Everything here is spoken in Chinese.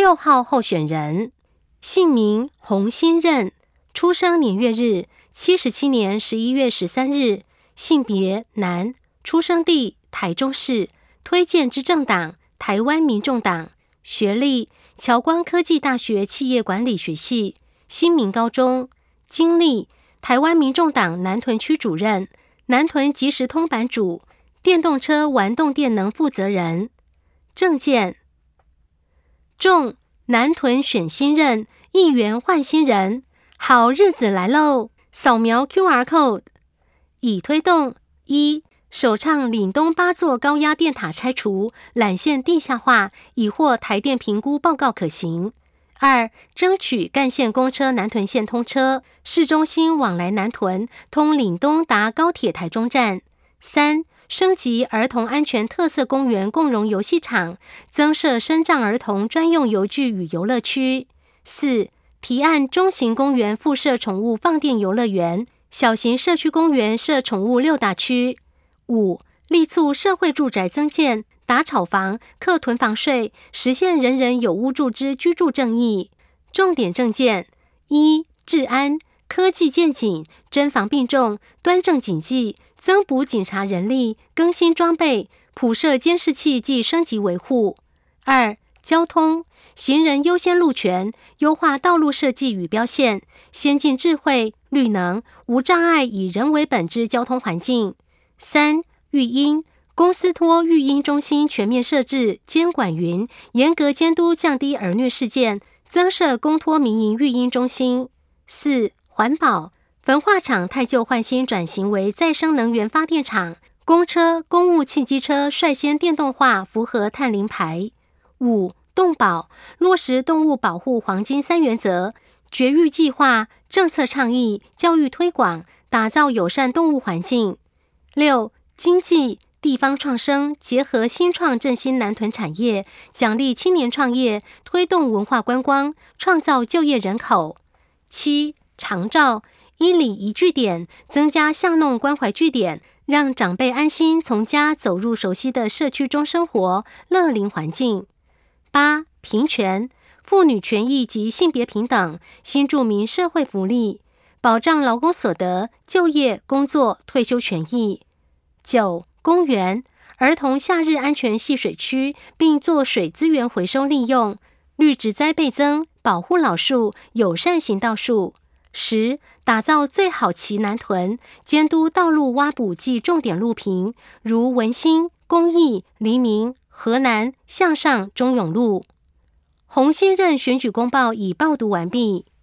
6号候选人，姓名洪新任，出生年月日77年11月13日，性别男，出生地台中市，推荐之政党台湾民众党，学历侨光科技大学企业管理学系，新民高中，经历台湾民众党南屯区主任、南屯即时通版主、电动车玩动电能负责人。政见众南屯选新任，议员换新人，好日子来喽！扫描 QR Code， 已推动1首倡岭东8座高压电塔拆除，缆线地下化，已获台电评估报告可行。2争取干线公车南屯线通车，市中心往来南屯，通岭东达高铁台中站。3升级儿童安全特色公园共融游戏场，增设身障儿童专用游具与游乐区。4提案中型公园附设宠物放电游乐园，小型社区公园设宠物溜达区。5力促社会住宅增建，打炒房、课囤房税，实现人人有屋住之居住正义。重点政见：1治安，科技健警，侦防并重，端正警纪，增补警察人力，更新装备，普设监视器及升级维护。2交通，行人优先路权，优化道路设计与标线，先进智慧、绿能、无障碍以人为本之交通环境。3育婴，公司托育婴中心全面设置监管云，严格监督，降低儿虐事件，增设公托民营育婴中心。4环保，焚化厂太旧换新转型为再生能源发电厂，公车、公务汽机车率先电动化，符合碳零排。5动保，落实动物保护黄金3原则，绝育计划、政策倡议、教育推广，打造友善动物环境。6经济，地方创生，结合新创振兴南屯产业，奖励青年创业，推动文化观光，创造就业人口。7长照，一里一据点，增加巷弄关怀据点，让长辈安心从家走入熟悉的社区中生活，乐龄环境。8平权，妇女权益及性别平等，新住民社会福利，保障劳工所得、就业、工作、退休权益。9公园，儿童夏日安全戏水区，并做水资源回收利用，绿植栽倍增，保护老树，友善行道树。10打造最好骑南屯，监督道路挖补及重点路坪，如文心、公益、黎明、河南、向上、中永路。洪新任选举公报已报读完毕。